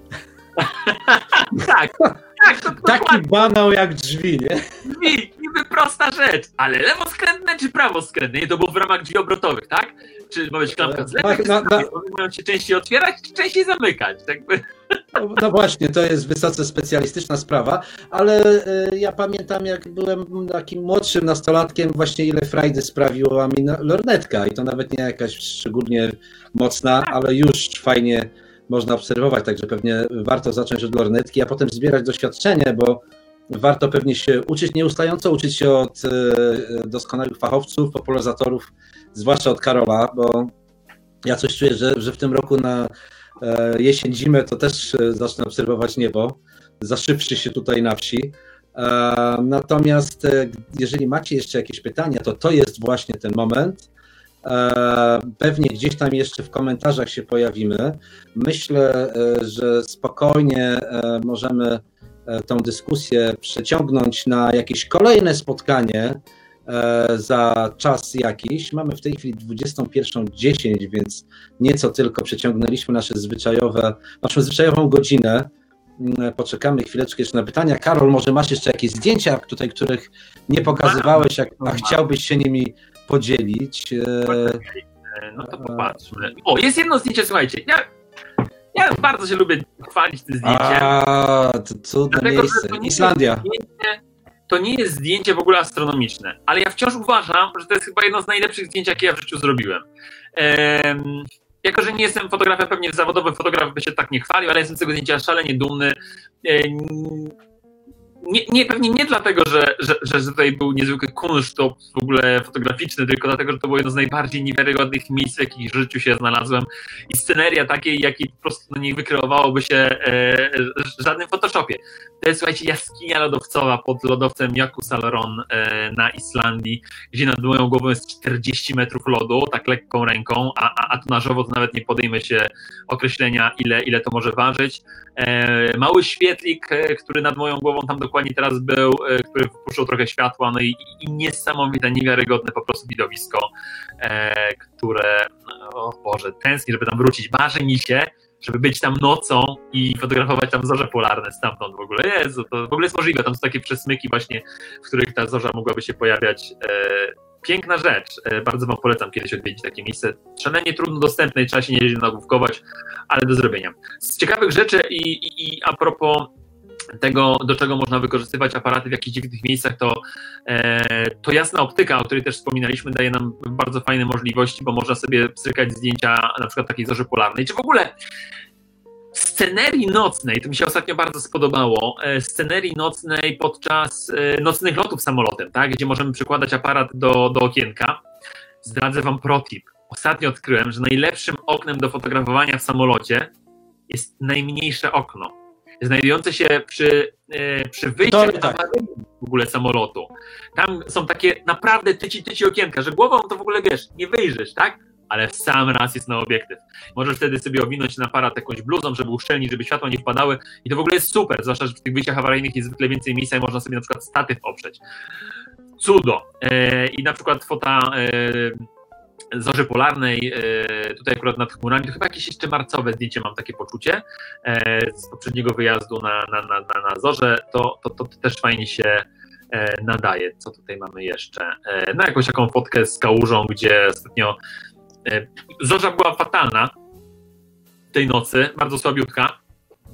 tak, tak. To Taki banał jak drzwi, nie? Drzwi, niby prosta rzecz, ale lewoskrętne czy prawoskrętne? Nie, to było w ramach drzwi obrotowych, tak? Czy ma być klamka z lewej, na, na, one mają się częściej otwierać, czy częściej zamykać? Jakby. No, no właśnie, to jest wysoce specjalistyczna sprawa, ale y, ja pamiętam, jak byłem takim młodszym nastolatkiem, właśnie ile frajdy sprawiła mi lornetka i to nawet nie jakaś szczególnie mocna, ale już fajnie można obserwować, także pewnie warto zacząć od lornetki, a potem zbierać doświadczenie, bo warto pewnie się uczyć nieustająco, uczyć się od y, doskonałych fachowców, popularyzatorów, zwłaszcza od Karola, bo ja coś czuję, że, że w tym roku na jesień, zimę to też zacznę obserwować niebo, zaszybszy się tutaj na wsi. Natomiast jeżeli macie jeszcze jakieś pytania, to to jest właśnie ten moment. Pewnie gdzieś tam jeszcze w komentarzach się pojawimy. Myślę, że spokojnie możemy tą dyskusję przeciągnąć na jakieś kolejne spotkanie za czas jakiś. Mamy w tej chwili dwudziestą pierwszą dziesięć, więc nieco tylko przeciągnęliśmy nasze zwyczajowe, naszą zwyczajową godzinę. Poczekamy chwileczkę jeszcze na pytania. Karol, może masz jeszcze jakieś zdjęcia tutaj, których nie pokazywałeś, a, a chciałbyś się nimi podzielić? No to popatrzmy. O, jest jedno zdjęcie, słuchajcie. Ja, ja bardzo się lubię chwalić tym zdjęciem. A, to cudne Dlatego, miejsce. to Islandia. To nie jest zdjęcie w ogóle astronomiczne, ale ja wciąż uważam, że to jest chyba jedno z najlepszych zdjęć, jakie ja w życiu zrobiłem. Ehm, jako, że nie jestem fotografem, pewnie zawodowy fotograf by się tak nie chwalił, ale jestem z tego zdjęcia szalenie dumny. Ehm, nie, nie, pewnie nie dlatego, że, że, że tutaj był niezwykły kunsztop w ogóle fotograficzny, tylko dlatego, że to było jedno z najbardziej niewiarygodnych miejsc, w jakich w życiu się znalazłem i sceneria takiej, jakiej po prostu nie wykreowałoby się e, w żadnym Photoshopie. To jest, słuchajcie, jaskinia lodowcowa pod lodowcem Jakutskaloron e, na Islandii, gdzie nad moją głową jest czterdzieści metrów lodu, tak lekką ręką, a, a, a tonnarzowo to nawet nie podejmę się określenia, ile, ile to może ważyć. E, mały świetlik, e, który nad moją głową tam dokładnie teraz był, e, który wpuszczał trochę światła, no i, i niesamowite, niewiarygodne po prostu widowisko, e, które, o Boże, tęsknię, żeby tam wrócić. Marzy mi się, żeby być tam nocą i fotografować tam zorze polarne stamtąd w ogóle. Jezu, to w ogóle jest możliwe, tam są takie przesmyki właśnie, w których ta zorza mogłaby się pojawiać. E, piękna rzecz, e, bardzo wam polecam kiedyś odwiedzić takie miejsce. Szalenie trudno dostępne i trzeba się nieźle nagłówkować, ale do zrobienia. Z ciekawych rzeczy i, i, i a propos tego, do czego można wykorzystywać aparaty w jakichś dziwnych miejscach, to, e, to jasna optyka, o której też wspominaliśmy, daje nam bardzo fajne możliwości, bo można sobie pstrykać zdjęcia na przykład takiej zorzy polarnej, czy w ogóle scenerii nocnej, to mi się ostatnio bardzo spodobało, e, scenerii nocnej podczas e, nocnych lotów samolotem, tak, gdzie możemy przykładać aparat do, do okienka. Zdradzę wam protip. Ostatnio odkryłem, że najlepszym oknem do fotografowania w samolocie jest najmniejsze okno, znajdujące się przy, e, przy wyjściu w ogóle samolotu. Tam są takie naprawdę tyci-tyci okienka, że głową to w ogóle wiesz, nie wyjrzysz, tak? Ale w sam raz jest na obiektyw. Możesz wtedy sobie owinąć ten aparat jakąś bluzą, żeby uszczelnić, żeby światła nie wpadały i to w ogóle jest super, zwłaszcza, że w tych wyjściach awaryjnych jest zwykle więcej miejsca i można sobie na przykład statyw oprzeć. Cudo. E, I na przykład fota e, zorzy polarnej, e, tutaj akurat nad chmurami, to chyba jakieś jeszcze marcowe zdjęcie, mam takie poczucie, e, z poprzedniego wyjazdu na, na, na, na, na zorze, to, to, to też fajnie się e, nadaje. Co tutaj mamy jeszcze? E, no jakąś taką fotkę z kałużą, gdzie ostatnio e, zorza była fatalna tej nocy, bardzo słabiutka,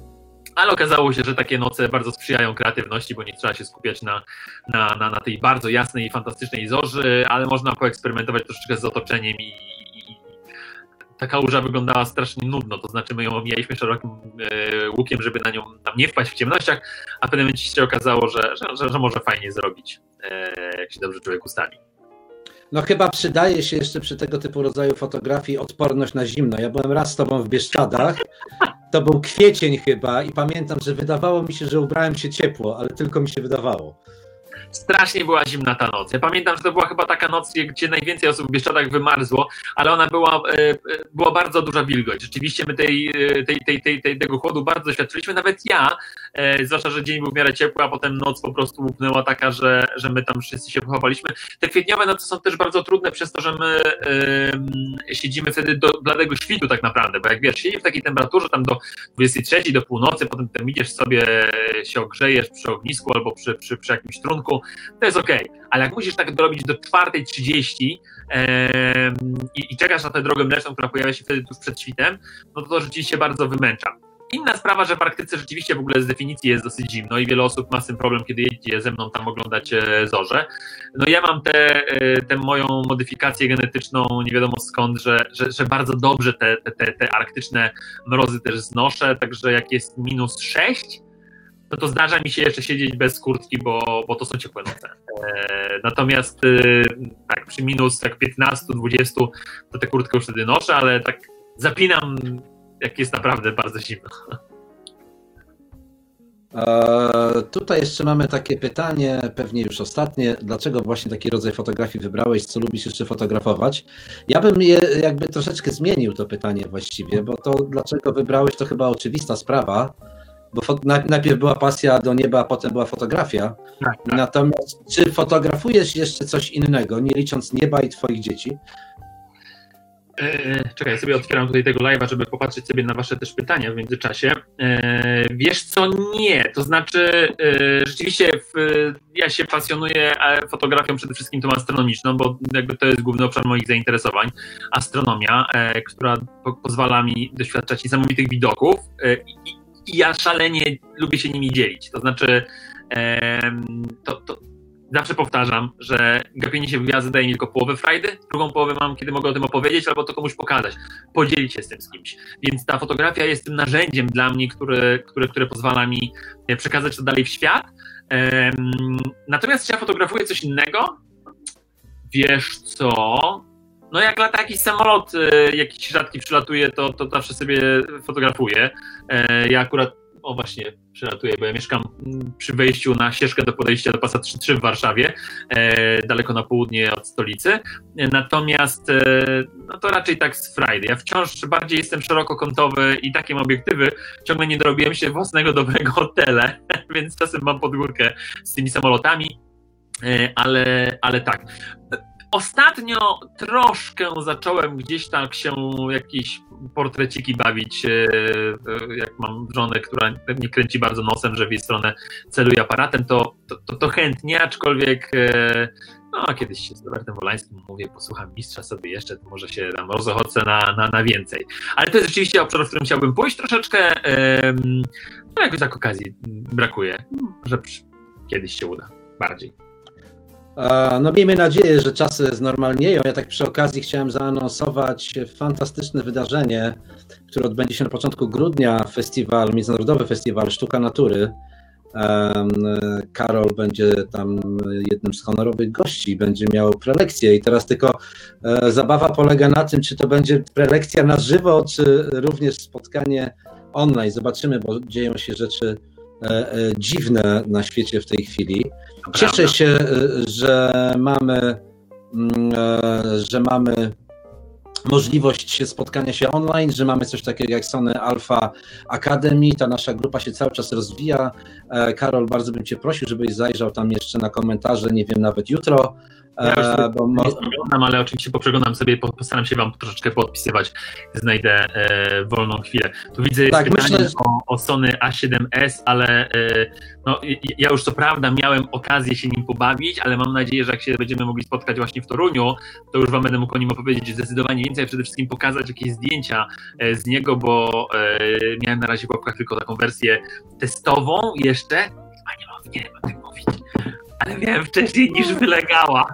Ale okazało się, że takie noce bardzo sprzyjają kreatywności, bo nie trzeba się skupiać na, na, na, na tej bardzo jasnej i fantastycznej zorzy, ale można poeksperymentować troszeczkę z otoczeniem i, i, i ta kałuża wyglądała strasznie nudno, to znaczy my ją omijaliśmy szerokim e, łukiem, żeby na nią nam nie wpaść w ciemnościach, a w pewnym momencie się okazało, że, że, że, że może fajnie zrobić, e, jak się dobrze człowiek ustawi. No chyba przydaje się jeszcze przy tego typu rodzaju fotografii odporność na zimno. Ja byłem raz z tobą w Bieszczadach, to był kwiecień chyba i pamiętam, że wydawało mi się, że ubrałem się ciepło, ale tylko mi się wydawało. Strasznie była zimna ta noc. Ja pamiętam, że to była chyba taka noc, gdzie najwięcej osób w Bieszczadach wymarzło, ale ona była, była bardzo duża wilgoć. Rzeczywiście my tej, tej, tej, tej, tej, tego chłodu bardzo doświadczyliśmy, nawet ja, zwłaszcza, że dzień był w miarę ciepły, a potem noc po prostu łupnęła taka, że, że my tam wszyscy się pochowaliśmy. Te kwietniowe noce są też bardzo trudne przez to, że my yy, siedzimy wtedy do bladego świtu tak naprawdę, bo jak wiesz, siedzisz w takiej temperaturze tam do dwudziestej trzeciej, do północy, potem tam idziesz sobie, się ogrzejesz przy ognisku albo przy, przy, przy jakimś trunku, to jest okej, okay. Ale jak musisz tak dorobić do czwartej trzydzieści e, i, i czekasz na tę drogę mleczną, która pojawia się wtedy tuż przed świtem, no to to rzeczywiście bardzo wymęcza. Inna sprawa, że w Arktyce rzeczywiście w ogóle z definicji jest dosyć zimno i wiele osób ma z tym problem, kiedy jedzie ze mną tam oglądać zorze. No ja mam tę te, moją modyfikację genetyczną, nie wiadomo skąd, że, że, że bardzo dobrze te, te, te arktyczne mrozy też znoszę, także jak jest minus sześć, no to zdarza mi się jeszcze siedzieć bez kurtki, bo, bo to są ciepłe noce. E, natomiast e, tak przy minus tak piętnaście dwadzieścia to tę kurtkę już wtedy noszę, ale tak zapinam, jak jest naprawdę bardzo zimno. E, tutaj jeszcze mamy takie pytanie, pewnie już ostatnie. Dlaczego właśnie taki rodzaj fotografii wybrałeś? Co lubisz jeszcze fotografować? Ja bym je jakby troszeczkę zmienił to pytanie właściwie, bo to dlaczego wybrałeś to chyba oczywista sprawa. Bo fo- najpierw była pasja do nieba, a potem była fotografia. Tak, tak. Natomiast czy fotografujesz jeszcze coś innego, nie licząc nieba i twoich dzieci? Eee, czekaj, sobie otwieram tutaj tego live'a, żeby popatrzeć sobie na wasze też pytania w międzyczasie. Eee, wiesz co, nie, to znaczy e, rzeczywiście w, ja się pasjonuję fotografią przede wszystkim tą astronomiczną, bo jakby to jest główny obszar moich zainteresowań. Astronomia, e, która po, pozwala mi doświadczać niesamowitych widoków e, i I ja szalenie lubię się nimi dzielić. To znaczy, e, to, to zawsze powtarzam, że gapienie się w gwiazdy daje mi tylko połowę frajdy, drugą połowę mam, kiedy mogę o tym opowiedzieć albo to komuś pokazać, podzielić się z tym z kimś. Więc ta fotografia jest tym narzędziem dla mnie, które, które, które pozwala mi przekazać to dalej w świat. E, natomiast czy ja fotografuję coś innego? Wiesz co? No jak lata jakiś samolot, e, jakiś rzadki przylatuje, to, to zawsze sobie fotografuję. E, ja akurat, o właśnie, przylatuję, bo ja mieszkam przy wejściu na ścieżkę do podejścia do pasa trzy trzy w Warszawie, e, daleko na południe od stolicy. E, natomiast e, no to raczej tak z frajdy. Ja wciąż bardziej jestem szerokokątowy i takie mam obiektywy. Ciągle nie dorobiłem się własnego dobrego tele, więc czasem mam podgórkę z tymi samolotami, e, ale, ale tak. Ostatnio troszkę zacząłem gdzieś tak się jakieś portreciki bawić, jak mam żonę, która mnie kręci bardzo nosem, że w jej stronę celuje aparatem, to, to, to, to chętnie, aczkolwiek no kiedyś się z Robertem Wolańskim mówię, posłucham mistrza sobie jeszcze, to może się tam rozochodzę na, na, na więcej. Ale to jest rzeczywiście obszar, w którym chciałbym pójść troszeczkę, no jakoś tak okazji brakuje, że kiedyś się uda bardziej. No miejmy nadzieję, że czasy znormalnieją. Ja tak przy okazji chciałem zaanonsować fantastyczne wydarzenie, które odbędzie się na początku grudnia, festiwal, Międzynarodowy Festiwal Sztuka Natury. Karol będzie tam jednym z honorowych gości, będzie miał prelekcję i teraz tylko zabawa polega na tym, czy to będzie prelekcja na żywo, czy również spotkanie online. Zobaczymy, bo dzieją się rzeczy dziwne na świecie w tej chwili. Cieszę się, że mamy, że mamy możliwość spotkania się online, że mamy coś takiego jak Sony Alpha Academy. Ta nasza grupa się cały czas rozwija. Karol, bardzo bym Cię prosił, żebyś zajrzał tam jeszcze na komentarze, nie wiem, nawet jutro, Ja już E, bo mo- nie spoglądam, ale oczywiście poprzeglądam sobie, po- postaram się wam troszeczkę podpisywać, znajdę e, wolną chwilę. Tu widzę jest Tak, pytanie myślę, że- o, o Sony A siedem S, ale e, no, ja już co prawda miałem okazję się nim pobawić, ale mam nadzieję, że jak się będziemy mogli spotkać właśnie w Toruniu, to już wam będę mógł o nim opowiedzieć zdecydowanie więcej, a przede wszystkim pokazać jakieś zdjęcia e, z niego, bo e, miałem na razie w łapkach tylko taką wersję testową jeszcze, a nie mam, nie wiem o tym mówić, ale miałem wcześniej niż wylegała.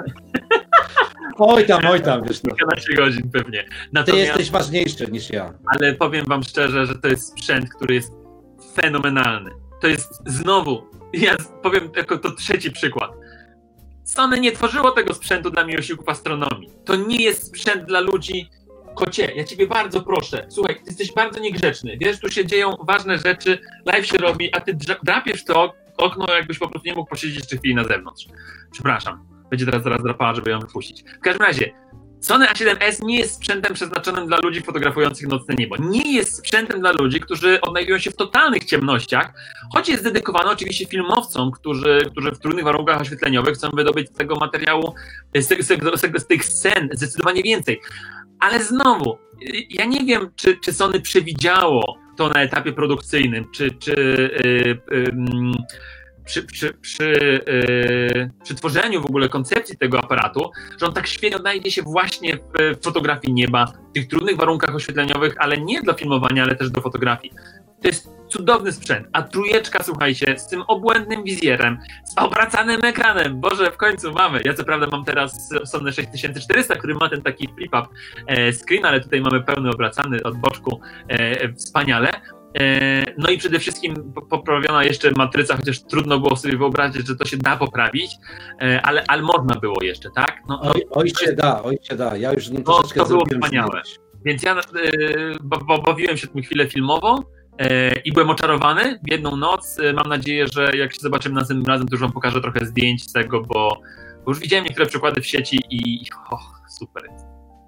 Oj tam, oj tam, wiesz no. kilkanaście godzin pewnie. Ty Natomiast, jesteś ważniejszy niż ja. ale powiem wam szczerze, że to jest sprzęt, który jest fenomenalny. To jest znowu, ja powiem jako to trzeci przykład. Sony nie tworzyło tego sprzętu dla miłośników astronomii. To nie jest sprzęt dla ludzi. Kocie, ja ciebie bardzo proszę, słuchaj, ty jesteś bardzo niegrzeczny, wiesz, tu się dzieją ważne rzeczy, live się robi, a ty dra- drapiesz to okno, jakbyś po prostu nie mógł posiedzieć jeszcze chwili na zewnątrz. Przepraszam, będzie teraz zaraz drapała, żeby ją wypuścić. W każdym razie, Sony A siedem S nie jest sprzętem przeznaczonym dla ludzi fotografujących nocne niebo. Nie jest sprzętem dla ludzi, którzy odnajdują się w totalnych ciemnościach, choć jest dedykowany oczywiście filmowcom, którzy, którzy w trudnych warunkach oświetleniowych chcą wydobyć z tego materiału, z, z, z, z tych scen zdecydowanie więcej. Ale znowu, ja nie wiem, czy, czy Sony przewidziało to na etapie produkcyjnym, czy, czy yy, yy, przy, przy, przy, yy, przy tworzeniu w ogóle koncepcji tego aparatu, że on tak świetnie odnajdzie się właśnie w fotografii nieba, w tych trudnych warunkach oświetleniowych, ale nie dla filmowania, ale też do fotografii. To jest cudowny sprzęt, a trójeczka, słuchajcie, z tym obłędnym wizjerem, z obracanym ekranem, Boże, w końcu mamy. Ja co prawda mam teraz Sony sześć tysięcy czterysta, który ma ten taki flip-up e, screen, ale tutaj mamy pełny obracany od boczku, e, wspaniale. E, no i przede wszystkim poprawiona jeszcze matryca, chociaż trudno było sobie wyobrazić, że to się da poprawić, e, ale, ale można było jeszcze, tak? No, no, Oj, oj się da, oj się da. Ja już nim to, troszeczkę to było zrobiłem wspaniałe. zdjęć. Więc ja e, bo, bo bawiłem się tym chwilę filmową, i byłem oczarowany w jedną noc. Mam nadzieję, że jak się zobaczymy następnym razem, to już wam pokażę trochę zdjęć z tego, bo, bo już widziałem niektóre przykłady w sieci i och, super jest.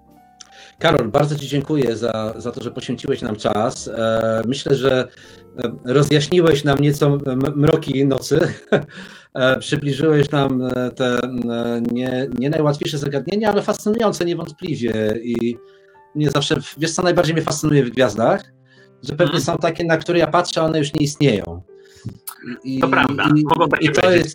Karol, bardzo Ci dziękuję za, za to, że poświęciłeś nam czas. Myślę, że rozjaśniłeś nam nieco mroki nocy. Przybliżyłeś nam te nie, nie najłatwiejsze zagadnienia, ale fascynujące niewątpliwie. I mnie zawsze, wiesz co najbardziej mnie fascynuje w gwiazdach? Że pewnie hmm. są takie, na które ja patrzę, one już nie istnieją. I, to prawda, i, mogą takie i to jest,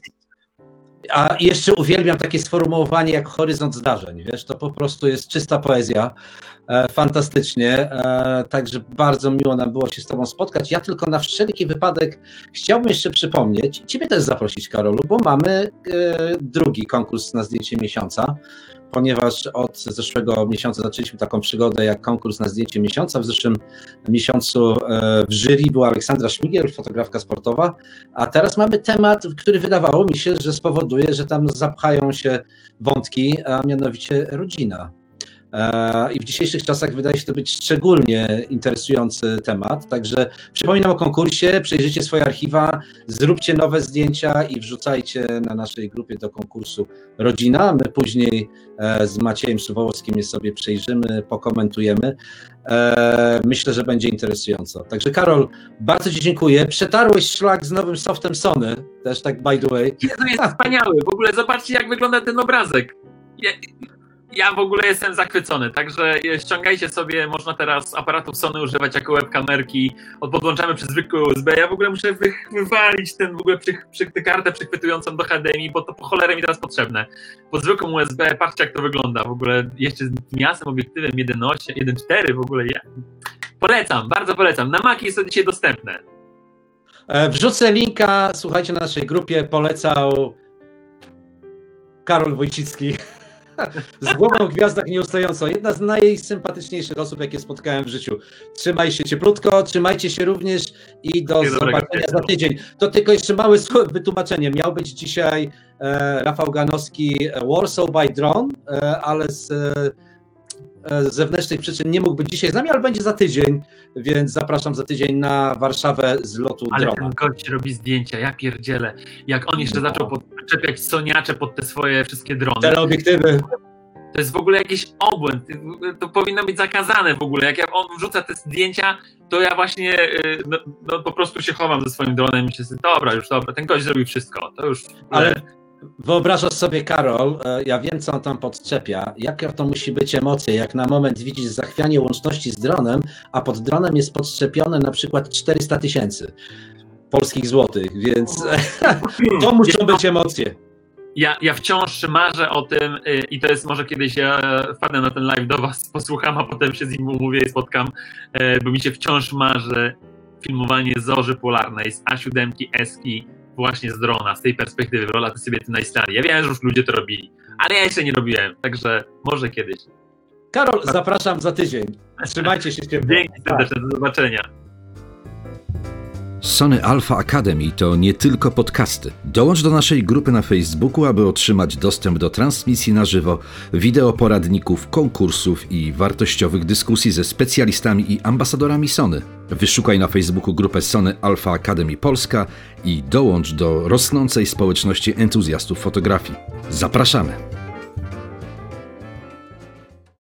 a jeszcze uwielbiam takie sformułowanie jak horyzont zdarzeń, wiesz, to po prostu jest czysta poezja, e, fantastycznie, e, także bardzo miło nam było się z Tobą spotkać. Ja tylko na wszelki wypadek chciałbym jeszcze przypomnieć, Ciebie też zaprosić, Karolu, bo mamy e, drugi konkurs na zdjęcie miesiąca, ponieważ od zeszłego miesiąca zaczęliśmy taką przygodę jak konkurs na zdjęcie miesiąca. W zeszłym miesiącu w jury była Aleksandra Szmigiel, fotografka sportowa, a teraz mamy temat, który wydawało mi się, że spowoduje, że tam zapchają się wątki, a mianowicie rodzina. I w dzisiejszych czasach wydaje się to być szczególnie interesujący temat, także przypominam o konkursie, przejrzyjcie swoje archiwa, zróbcie nowe zdjęcia i wrzucajcie na naszej grupie do konkursu Rodzina. My później z Maciejem Suwołowskim je sobie przejrzymy, pokomentujemy. Myślę, że będzie interesująco. Także Karol, bardzo Ci dziękuję. Przetarłeś szlak z nowym softem Sony, też tak by the way. To jest wspaniały, w ogóle zobaczcie jak wygląda ten obrazek. Ja... Ja w ogóle jestem zachwycony, także ściągajcie sobie, można teraz aparatów Sony używać jako webkamerki, podłączamy przez zwykłe U S B. Ja w ogóle muszę wy, wywalić ten w ogóle przy, przy, tę kartę przychwytującą do H D M I, bo to po cholerę mi teraz potrzebne. Pod zwykłą U S B, patrzcie jak to wygląda w ogóle, jeszcze z miasem, obiektywem jeden osiem, jeden cztery w ogóle. Ja. Polecam, bardzo polecam. Na Maci jest to dzisiaj dostępne. Wrzucę linka, słuchajcie, na naszej grupie, polecał Karol Wojcicki. Z głową w gwiazdach nieustająco. Jedna z najsympatyczniejszych osób, jakie spotkałem w życiu. Trzymaj się cieplutko, trzymajcie się również i do zobaczenia za tydzień. To tylko jeszcze małe wytłumaczenie. Miał być dzisiaj e, Rafał Ganowski Warsaw by Drone, e, ale z, e, z zewnętrznych przyczyn nie mógł być dzisiaj z nami, ale będzie za tydzień, więc zapraszam za tydzień na Warszawę z lotu ale drona. Ale ten gość robi zdjęcia, ja pierdzielę. Jak on jeszcze no. zaczął podczepiać soniacze pod te swoje wszystkie drony. Teleobiektywy. To jest w ogóle jakiś obłęd. To powinno być zakazane w ogóle. Jak on wrzuca te zdjęcia, to ja właśnie no, no, po prostu się chowam ze swoim dronem i myślę sobie, dobra, już dobra, ten gość zrobił wszystko. To już... Ale Wyobrażasz sobie, Karol, e, ja wiem, co on tam podczepia, jaka to musi być emocja, jak na moment widzisz zachwianie łączności z dronem, a pod dronem jest podczepione na przykład czterysta tysięcy polskich złotych, więc to muszą być emocje. Ja, ja wciąż marzę o tym y, i to jest może kiedyś ja wpadnę na ten live do was, posłucham, a potem się z nim umówię i spotkam, y, bo mi się wciąż marzy filmowanie zorzy polarnej z A siedem Eski właśnie z drona, z tej perspektywy, rola sobie ty na Islandii. Ja wiem, że już ludzie to robili, ale ja jeszcze nie robiłem, także może kiedyś. Karol, zapraszam za tydzień. Trzymajcie się ciepło. Dzięki serdecznie, do zobaczenia. Sony Alpha Academy to nie tylko podcasty. Dołącz do naszej grupy na Facebooku, aby otrzymać dostęp do transmisji na żywo, wideoporadników, konkursów i wartościowych dyskusji ze specjalistami i ambasadorami Sony. Wyszukaj na Facebooku grupę Sony Alpha Academy Polska i dołącz do rosnącej społeczności entuzjastów fotografii. Zapraszamy!